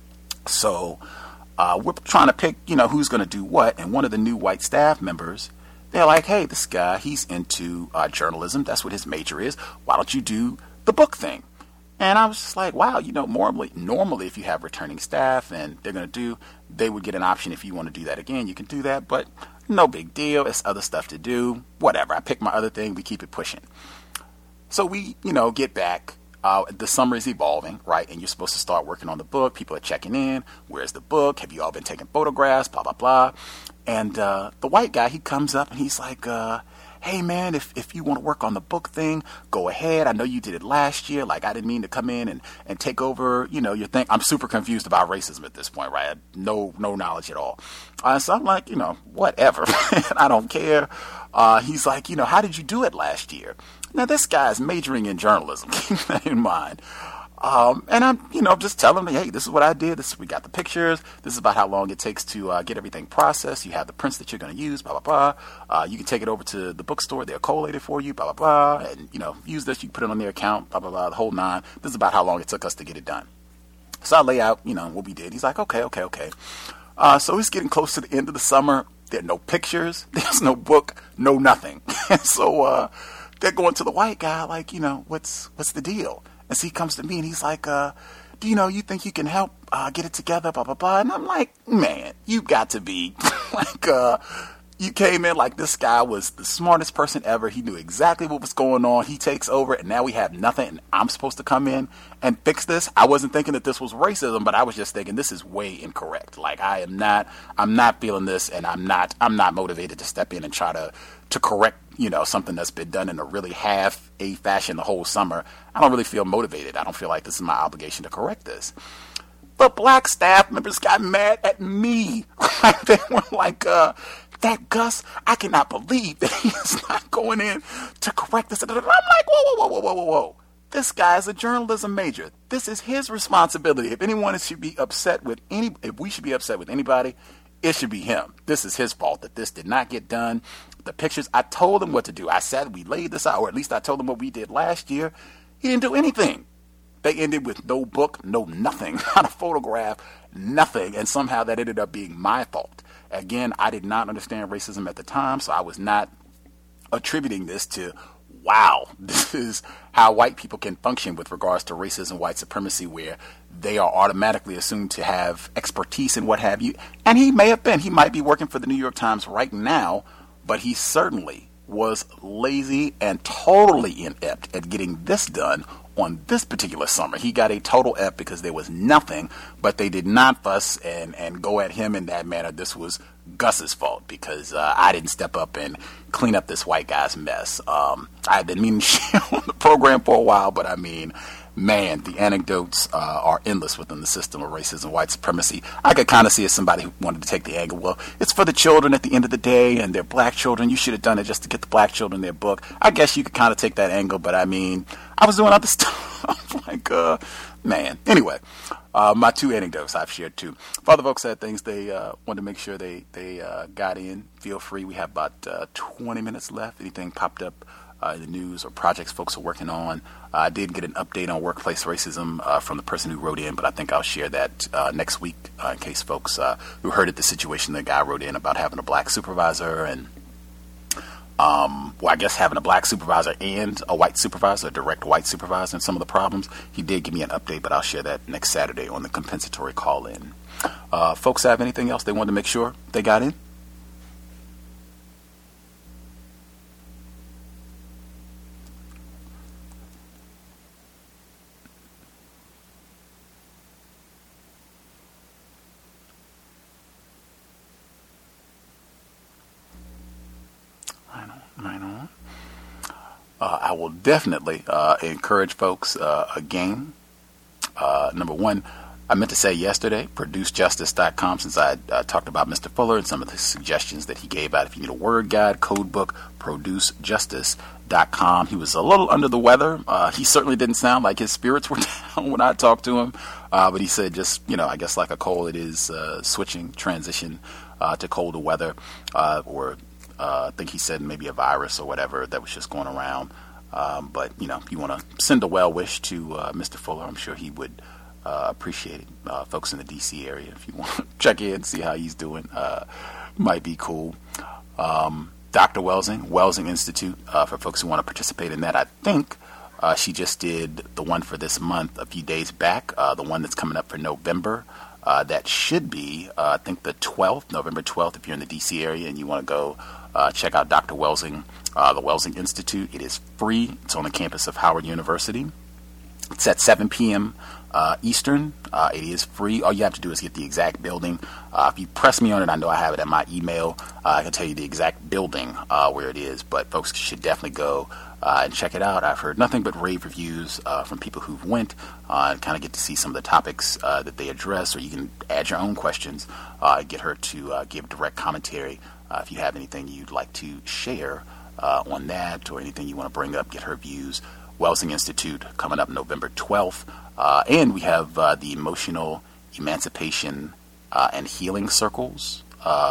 So we're trying to pick, who's going to do what. And one of the new white staff members, they're like, hey, this guy, he's into journalism. That's what his major is. Why don't you do the book thing? And I was just like, wow, normally if you have returning staff and they would get an option if you want to do that again, you can do that. But no big deal. It's other stuff to do. Whatever. I pick my other thing. We keep it pushing. So we, get back. The summer is evolving, right? And you're supposed to start working on the book. People are checking in. Where's the book? Have you all been taking photographs? Blah, blah, blah. And the white guy, he comes up and he's like, hey, man, if you want to work on the book thing, go ahead. I know you did it last year. Like, I didn't mean to come in and take over, your thing. I'm super confused about racism at this point, right? I have no knowledge at all. So I'm like, whatever. I don't care. He's like, how did you do it last year? Now, this guy's majoring in journalism. Keep that in mind. And I'm, just telling him, hey, this is what I did. We got the pictures. This is about how long it takes to get everything processed. You have the prints that you're going to use, blah, blah, blah. You can take it over to the bookstore. They'll collate it for you, blah, blah, blah. And, use this. You can put it on their account, blah, blah, blah, the whole nine. This is about how long it took us to get it done. So I lay out, what we did. He's like, okay. So it's getting close to the end of the summer. There are no pictures. There's no book, no nothing. And so they're going to the white guy like, what's the deal? And so he comes to me and he's like, do you think you can help get it together, blah, blah, blah. And I'm like, man, you got to be like, you came in like this guy was the smartest person ever. He knew exactly what was going on. He takes over and now we have nothing and I'm supposed to come in and fix this. I wasn't thinking that this was racism, but I was just thinking this is way incorrect. Like I'm not feeling this, and I'm not motivated to step in and try to correct, something that's been done in a really half-a fashion the whole summer. I don't really feel motivated. I don't feel like this is my obligation to correct this. But black staff members got mad at me. They were like, that Gus, I cannot believe that he is not going in to correct this. And I'm like, whoa. This guy is a journalism major. This is his responsibility. If anyone should be upset with if we should be upset with anybody, it should be him. This is his fault that this did not get done. The pictures, I told him what to do. I said we laid this out, or at least I told him what we did last year. He didn't do anything. They ended with no book, no nothing, not a photograph, nothing. And somehow that ended up being my fault. Again, I did not understand racism at the time, so I was not attributing this to, wow, this is how white people can function with regards to racism, white supremacy, where they are automatically assumed to have expertise and what have you. And he may have been. He might be working for the New York Times right now, but he certainly was lazy and totally inept at getting this done on this particular summer. He got a total F because there was nothing, but they did not fuss and go at him in that manner. This was Gus's fault because I didn't step up and clean up this white guy's mess. I've been meaning to share on the program for a while, but I mean, man, the anecdotes are endless within the system of racism, white supremacy. I could kind of see as somebody who wanted to take the angle, well, it's for the children at the end of the day, and they're black children. You should have done it just to get the black children their book. I guess you could kind of take that angle, but I mean, I was doing other stuff. Like, man. Anyway, my two anecdotes I've shared too. Father Volk said things they wanted to make sure they got in. Feel free. We have about 20 minutes left. Anything popped up in the news or projects folks are working on. I did get an update on workplace racism from the person who wrote in, but I think I'll share that next week in case folks who heard it, the situation the guy wrote in about having a black supervisor and, I guess having a black supervisor and a white supervisor, a direct white supervisor, and some of the problems. He did give me an update, but I'll share that next Saturday on the compensatory call-in. Folks have anything else they wanted to make sure they got in? I will definitely encourage folks again. Number one, I meant to say yesterday, producejustice.com, since I talked about Mr. Fuller and some of the suggestions that he gave out. If you need a word guide, code book, producejustice.com. He was a little under the weather. He certainly didn't sound like his spirits were down when I talked to him. But he said just, I guess like a cold, it is transition to colder weather. I think he said maybe a virus or whatever that was just going around. But, if you want to send a well wish to Mr. Fuller, I'm sure he would appreciate it. Folks in the D.C. area, if you want to check in, see how he's doing, might be cool. Dr. Welsing Institute, for folks who want to participate in that. I think she just did the one for this month a few days back, the one that's coming up for November. That should be, I think, the 12th, November 12th, if you're in the D.C. area and you want to go check out Dr. Welsing, the Welsing Institute. It is free. It's on the campus of Howard University. It's at 7 p.m. Eastern. It is free. All you have to do is get the exact building. If you press me on it, I know I have it in my email. I can tell you the exact building where it is, but folks should definitely go and check it out. I've heard nothing but rave reviews from people who've went and kind of get to see some of the topics that they address, or you can add your own questions and get her to give direct commentary. If you have anything you'd like to share on that or anything you want to bring up, get her views. Welsing Institute coming up November 12th. And we have the Emotional Emancipation and Healing Circles.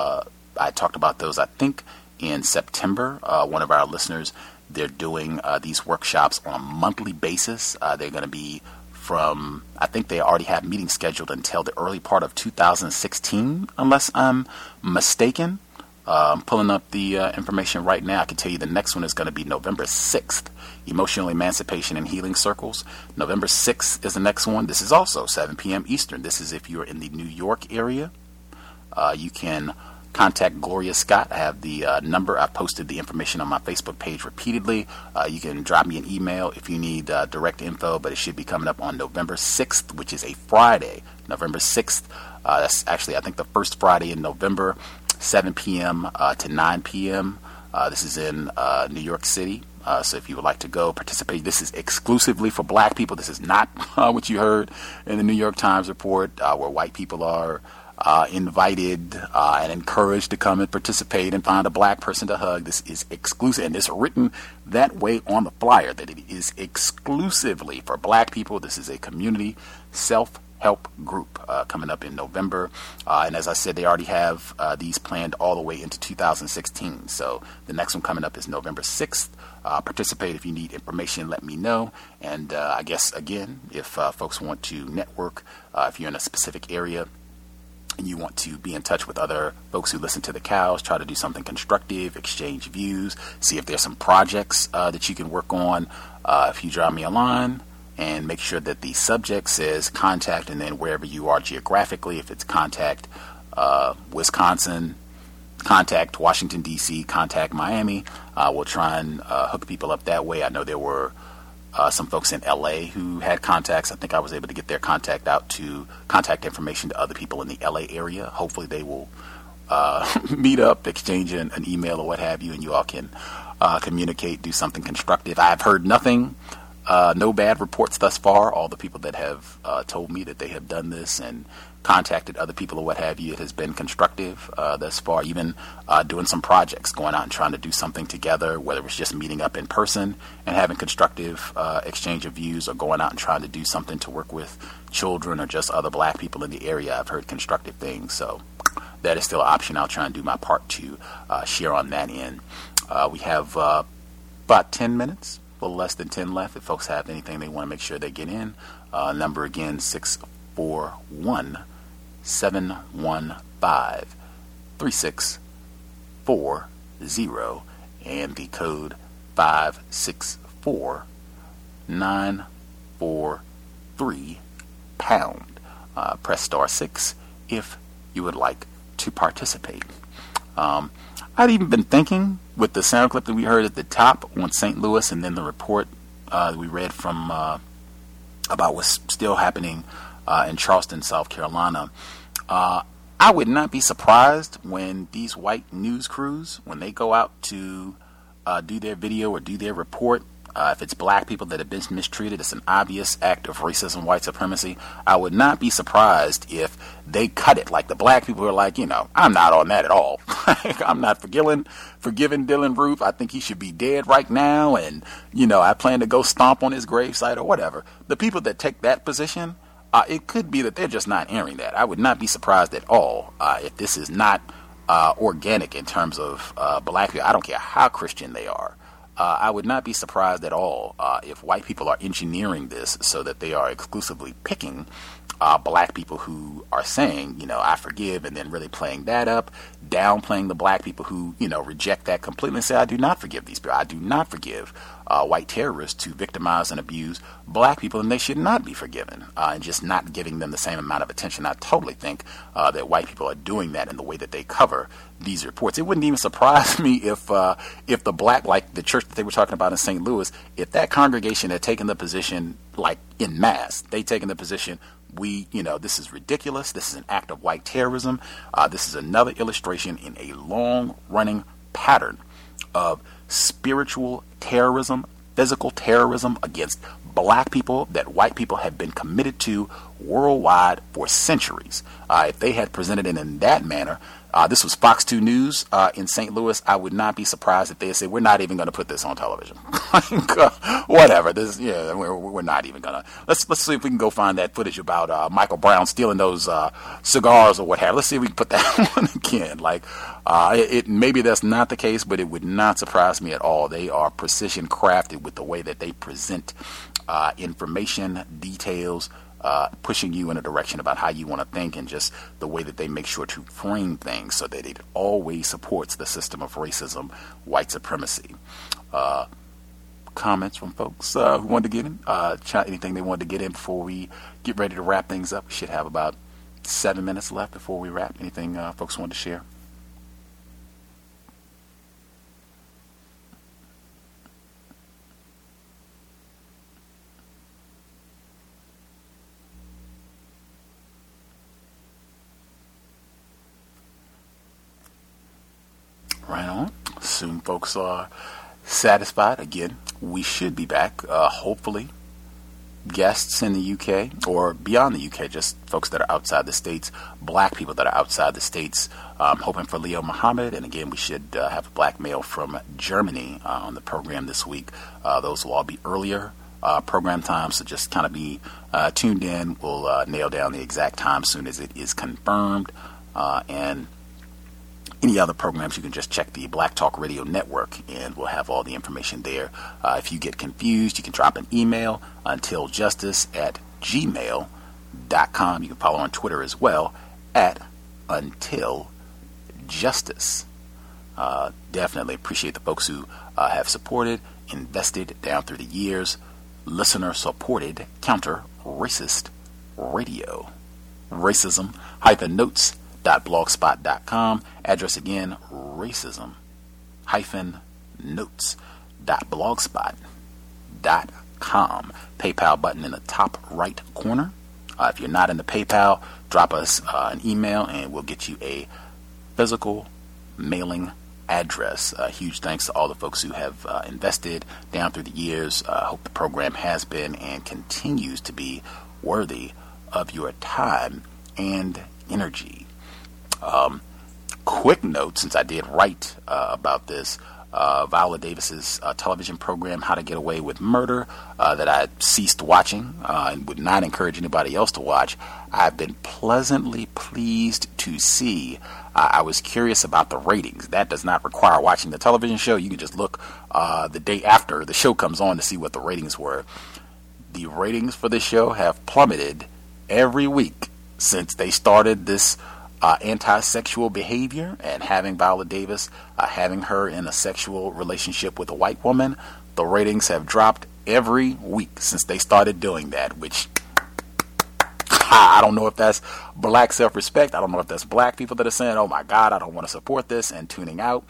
I talked about those, I think, in September. One of our listeners, they're doing these workshops on a monthly basis. They're going to be from, I think they already have meetings scheduled until the early part of 2016, unless I'm mistaken. I'm pulling up the information right now. I can tell you the next one is going to be November 6th. Emotional Emancipation and Healing Circles. November 6th is the next one. This is also 7 p.m. Eastern. This is if you're in the New York area. You can contact Gloria Scott. I have the number. I've posted the information on my Facebook page repeatedly. You can drop me an email if you need direct info, but it should be coming up on November 6th, which is a Friday. November 6th. That's actually, I think, the first Friday in November, 7 p.m. To 9 p.m. This is in New York City. So if you would like to go participate, this is exclusively for black people. This is not what you heard in the New York Times report, where white people are invited and encouraged to come and participate and find a black person to hug. This is exclusive, and it's written that way on the flyer, that it is exclusively for black people. This is a community self-help group coming up in November. And as I said, they already have these planned all the way into 2016. So the next one coming up is November 6th. Participate. If you need information, let me know. And I guess, again, if folks want to network, if you're in a specific area and you want to be in touch with other folks who listen to the cows, try to do something constructive, exchange views, see if there's some projects that you can work on, if you drop me a line, and make sure that the subject says contact, and then wherever you are geographically, if it's contact Wisconsin, contact Washington, D.C., contact Miami. We'll try and hook people up that way. I know there were some folks in L.A. who had contacts. I think I was able to get their contact information to other people in the L.A. area. Hopefully they will meet up, exchange an email or what have you, and you all can communicate, do something constructive. I have heard nothing, no bad reports thus far. All the people that have told me that they have done this and contacted other people or what have you, it has been constructive thus far. Even doing some projects, going out and trying to do something together, whether it's just meeting up in person and having constructive exchange of views, or going out and trying to do something to work with children or just other black people in the area. I've heard constructive things, so that is still an option. I'll try and do my part to share on that end. We have about 10 minutes, a little less than 10 left. If folks have anything they want to make sure they get in, number again, 641-715-3640, and the code 564-943#. Press star 6 if you would like to participate. I'd even been thinking, with the sound clip that we heard at the top on St. Louis, and then the report we read from about what's still happening in Charleston, South Carolina, I would not be surprised when these white news crews, when they go out to do their video or do their report, If it's black people that have been mistreated, it's an obvious act of racism, white supremacy. I would not be surprised if they cut it. Like the black people are like, I'm not on that at all. I'm not forgiving Dylann Roof. I think he should be dead right now. And, I plan to go stomp on his gravesite or whatever. The people that take that position, it could be that they're just not airing that. I would not be surprised at all if this is not organic in terms of black people. I don't care how Christian they are. I would not be surprised at all if white people are engineering this so that they are exclusively picking black people who are saying, I forgive, and then really playing that up, downplaying the black people who, reject that completely and say, I do not forgive these people. I do not forgive white terrorists who victimize and abuse black people, and they should not be forgiven, and just not giving them the same amount of attention. I totally think that white people are doing that in the way that they cover these reports. It wouldn't even surprise me if the black, like the church that they were talking about in St. Louis, if that congregation had taken the position, like in mass, they taken the position, this is ridiculous. This is an act of white terrorism. This is another illustration in a long-running pattern of spiritual terrorism, physical terrorism against black people that white people have been committed to worldwide for centuries. If they had presented it in that manner, this was Fox 2 News in St. Louis. I would not be surprised if they said, we're not even going to put this on television. Whatever. We're not even going to. Let's see if we can go find that footage about Michael Brown stealing those cigars or what have you. Let's see if we can put that one again. Maybe that's not the case, but it would not surprise me at all. They are precision crafted with the way that they present information, details, pushing you in a direction about how you want to think, and just the way that they make sure to frame things so that it always supports the system of racism, white supremacy. Comments from folks who wanted to get in? Anything they wanted to get in before we get ready to wrap things up? We should have about 7 minutes left before we wrap. Anything folks want to share? Right on. Soon folks are satisfied. Again, we should be back. Hopefully, guests in the UK or beyond the UK, just folks that are outside the States, black people that are outside the States. Hoping for Leo Muhammad. And again, we should have a black male from Germany on the program this week. Those will all be earlier program times, so just kind of be tuned in. We'll nail down the exact time as soon as it is confirmed. And any other programs, you can just check the Black Talk Radio Network, and we'll have all the information there. If you get confused, you can drop an email, untiljustice@gmail.com. You can follow on Twitter as well, @untiljustice. Definitely appreciate the folks who have supported, invested down through the years, listener-supported counter-racist radio. Racism-notes.blogspot.com. Address again, racism-notes.blogspot.com. PayPal button in the top right corner. If you're not in the PayPal, drop us an email and we'll get you a physical mailing address. Huge thanks to all the folks who have invested down through the years. I hope the program has been and continues to be worthy of your time and energy. Quick note, since I did write about this, Viola Davis's television program, How to Get Away with Murder, that I ceased watching and would not encourage anybody else to watch. I've been pleasantly pleased to see. I was curious about the ratings. That does not require watching the television show. You can just look the day after the show comes on to see what the ratings were. The ratings for this show have plummeted every week since they started this anti-sexual behavior and having Viola Davis, having her in a sexual relationship with a white woman. The ratings have dropped every week since they started doing that, which I don't know if that's black self-respect. I don't know if that's black people that are saying, oh my God, I don't want to support this, and tuning out.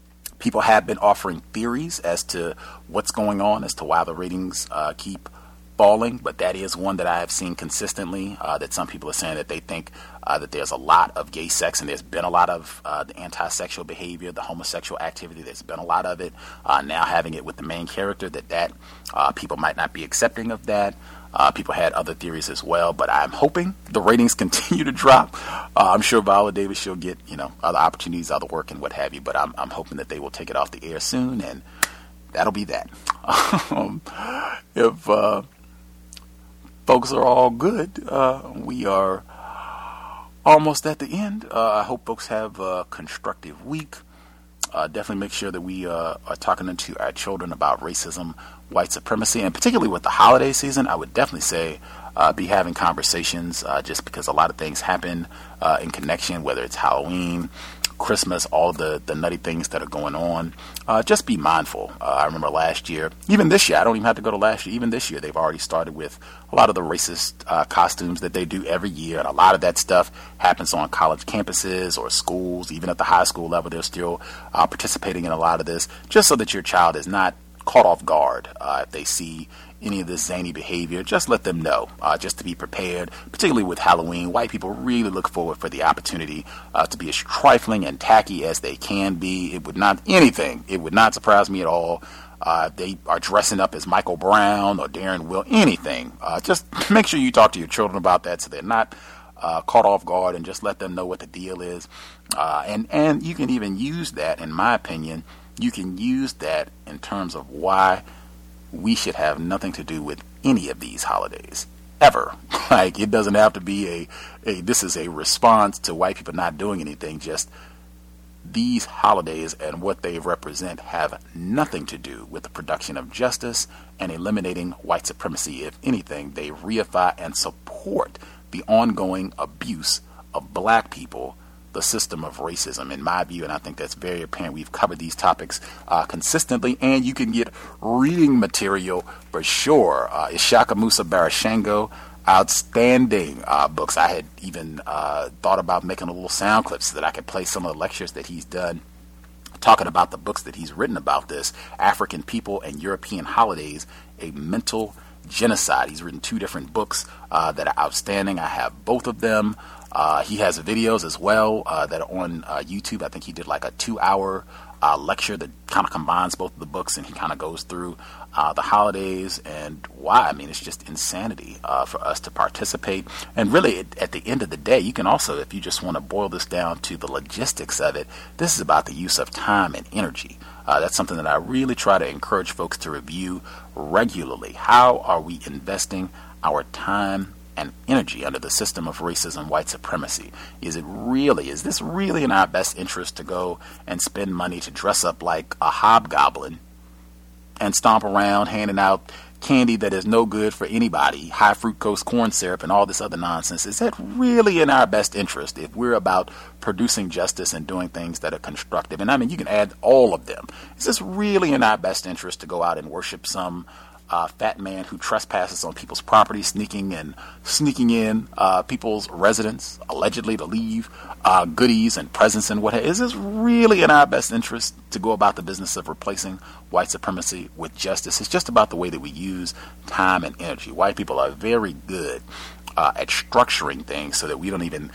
People have been offering theories as to what's going on, as to why the ratings keep falling, but that is one that I have seen consistently, that some people are saying that they think that there's a lot of gay sex, and there's been a lot of the anti-sexual behavior, the homosexual activity. There's been a lot of it. Now having it with the main character, that people might not be accepting of that. People had other theories as well, but I'm hoping the ratings continue to drop. I'm sure Viola Davis, she'll get, other opportunities, other work and what have you, but I'm hoping that they will take it off the air soon, and that'll be that. If folks are all good, we are almost at the end. I hope folks have a constructive week. Definitely make sure that we are talking to our children about racism, white supremacy, and particularly with the holiday season, I would definitely say be having conversations just because a lot of things happen in connection, whether it's Halloween, Christmas, all the nutty things that are going on. Just be mindful. I remember last year, even this year, I don't even have to go to last year, even this year, they've already started with a lot of the racist costumes that they do every year, and a lot of that stuff happens on college campuses or schools. Even at the high school level, they're still participating in a lot of this, just so that your child is not caught off guard if they see any of this zany behavior. Just let them know, just to be prepared, particularly with Halloween. White people really look forward for the opportunity to be as trifling and tacky as they can be. It would not surprise me at all. They are dressing up as Michael Brown or Darren Will, anything. Just make sure you talk to your children about that so they're not caught off guard, and just let them know what the deal is. And you can even use that, in my opinion, you can use that in terms of why we should have nothing to do with any of these holidays ever. Like, it doesn't have to be this is a response to white people not doing anything. Just these holidays and what they represent have nothing to do with the production of justice and eliminating white supremacy. If anything, they reify and support the ongoing abuse of black people, the system of racism, in my view, and I think that's very apparent. We've covered these topics consistently, and you can get reading material for sure. Ishaka Musa Barashango, outstanding books. I had even thought about making a little sound clip so that I could play some of the lectures that he's done, talking about the books that he's written about this, African People and European Holidays, A Mental Genocide. He's written 2 different books that are outstanding. I have both of them. He has videos as well that are on YouTube. I think he did like a 2-hour lecture that kind of combines both of the books, and he kind of goes through the holidays and why. I mean, it's just insanity for us to participate. And really, at the end of the day, you can also, if you just want to boil this down to the logistics of it, this is about the use of time and energy. That's something that I really try to encourage folks to review regularly. How are we investing our time and energy under the system of racism, white supremacy? Is this really in our best interest to go and spend money to dress up like a hobgoblin and stomp around handing out candy that is no good for anybody, high fructose corn syrup and all this other nonsense? Is that really in our best interest if we're about producing justice and doing things that are constructive? And I mean, you can add all of them. Is this really in our best interest to go out and worship some fat man who trespasses on people's property, sneaking in people's residence, allegedly to leave goodies and presents and what? Is this really in our best interest to go about the business of replacing white supremacy with justice? It's just about the way that we use time and energy. White people are very good at structuring things so that we don't even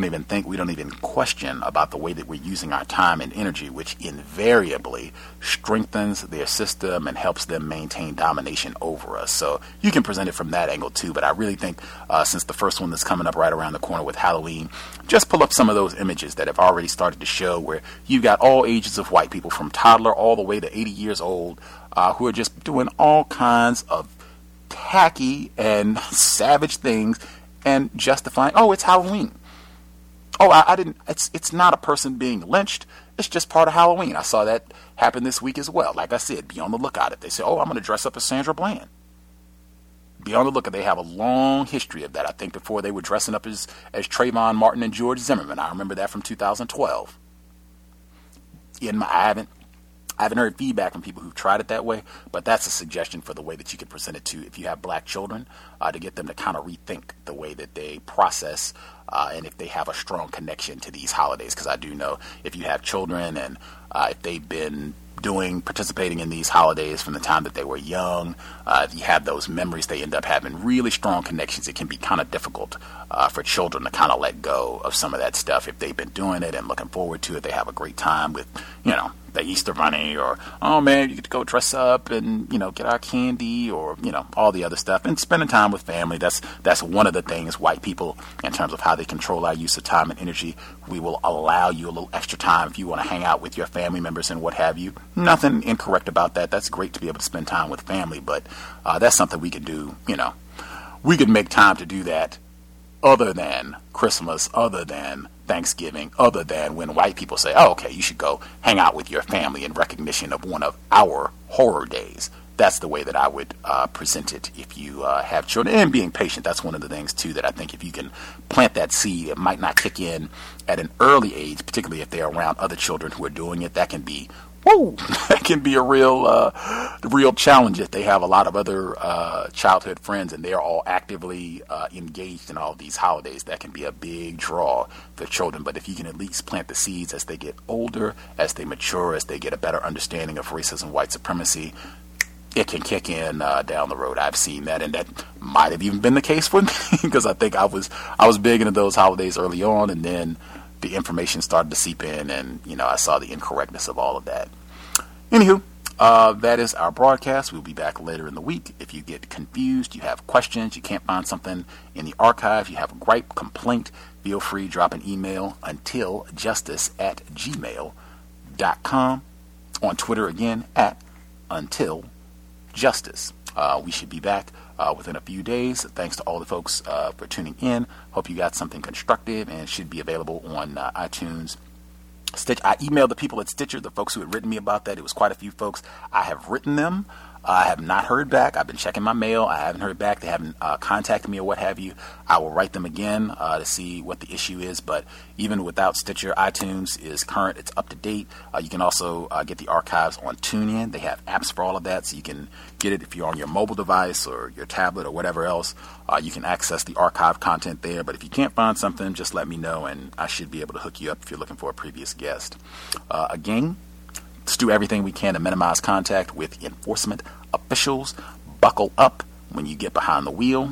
question about the way that we're using our time and energy, which invariably strengthens their system and helps them maintain domination over us. So you can present it from that angle too, but I really think since the first one that's coming up right around the corner with Halloween, just pull up some of those images that have already started to show where you've got all ages of white people, from toddler all the way to 80 years old, who are just doing all kinds of tacky and savage things and justifying, oh, it's Halloween. Oh, I didn't, it's not a person being lynched. It's just part of Halloween. I saw that happen this week as well. Like I said, be on the lookout. If they say, oh, I'm going to dress up as Sandra Bland, be on the lookout. They have a long history of that. I think before they were dressing up as Trayvon Martin and George Zimmerman. I remember that from 2012. I haven't heard feedback from people who've tried it that way, but that's a suggestion for the way that you could present it to if you have black children, to get them to kind of rethink the way that they process and if they have a strong connection to these holidays. Because I do know if you have children and if they've been participating in these holidays from the time that they were young. If you have those memories, they end up having really strong connections. It can be kind of difficult for children to kind of let go of some of that stuff. If they've been doing it and looking forward to it, they have a great time with, the Easter Bunny, or, oh man, you get to go dress up and, get our candy, or, all the other stuff, and spending time with family. That's one of the things white people, in terms of how they control our use of time and energy. We will allow you a little extra time if you want to hang out with your family members and what have you. Nothing incorrect about that. That's great to be able to spend time with family, but that's something we could do, we could make time to do that other than Christmas, other than Thanksgiving, other than when white people say, oh, okay, you should go hang out with your family in recognition of one of our horror days. That's the way that I would present it if you have children. And being patient, that's one of the things, too, that I think if you can plant that seed, it might not kick in at an early age, particularly if they're around other children who are doing it. That can be that can be a real challenge if they have a lot of other childhood friends and they're all actively engaged in all these holidays. That can be a big draw for children. But if you can at least plant the seeds as they get older, as they mature, as they get a better understanding of racism, white supremacy, it can kick in down the road. I've seen that, and that might have even been the case for me because I think I was big into those holidays early on, and then the information started to seep in, and I saw the incorrectness of all of that. Anywho, that is our broadcast. We'll be back later in the week. If you get confused, you have questions, you can't find something in the archive, you have a gripe, complaint, feel free to drop an email untiljustice@gmail.com. On Twitter again @untiljustice. We should be back within a few days. Thanks to all the folks for tuning in. Hope you got something constructive, and it should be available on iTunes. Stitch. I emailed the people at Stitcher, the folks who had written me about that. It was quite a few folks. I have written them. I have not heard back. I've been checking my mail. I haven't heard back. They haven't contacted me or what have you. I will write them again to see what the issue is. But even without Stitcher, iTunes is current. It's up to date. You can also get the archives on TuneIn. They have apps for all of that, so you can get it if you're on your mobile device or your tablet or whatever else. You can access the archive content there. But if you can't find something, just let me know, and I should be able to hook you up if you're looking for a previous guest. Again, let's do everything we can to minimize contact with enforcement officials. Buckle up when you get behind the wheel.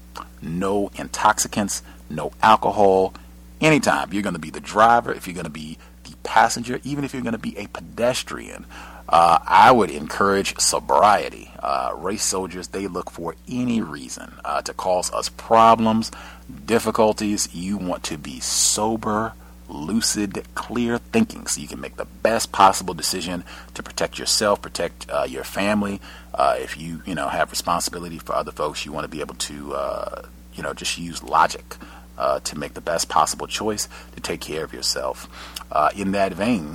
No intoxicants, no alcohol. Anytime. If you're going to be the driver, if you're going to be the passenger, even if you're going to be a pedestrian, I would encourage sobriety. Race soldiers, they look for any reason to cause us problems, difficulties. You want to be sober, lucid, clear thinking so you can make the best possible decision to protect yourself, protect your family. If you have responsibility for other folks, you want to be able to just use logic to make the best possible choice to take care of yourself. In that vein,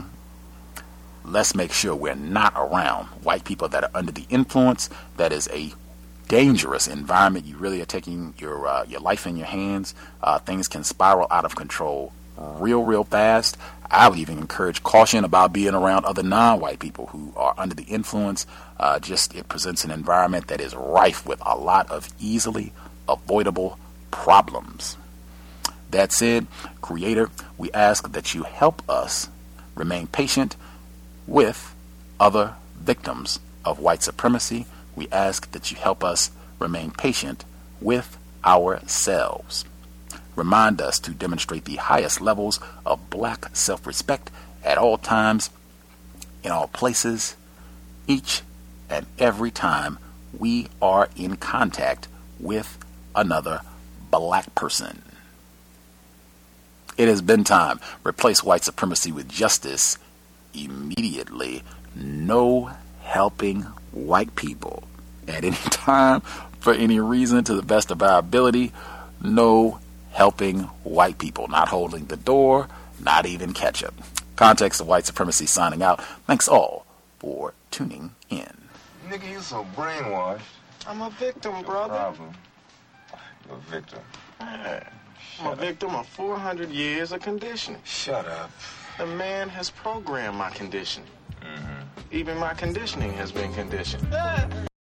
let's make sure we're not around white people that are under the influence. That is a dangerous environment. You really are taking your life in your hands. Things can spiral out of control real fast. I would even encourage caution about being around other non-white people who are under the influence. It presents an environment that is rife with a lot of easily avoidable problems. That said, Creator, we ask that you help us remain patient with other victims of white supremacy. We ask that you help us remain patient with ourselves. Remind us to demonstrate the highest levels of black self-respect at all times, in all places, each and every time we are in contact with another black person. It has been time. Replace white supremacy with justice immediately. No helping white people at any time, for any reason, to the best of our ability. No helping white people, not holding the door, not even ketchup. Context of White Supremacy signing out. Thanks all for tuning in. Nigga, you so brainwashed. I'm a victim, brother. No problem. You're a victim. I'm a victim of 400 years of conditioning. Shut up. The man has programmed my conditioning. Even my conditioning has been conditioned.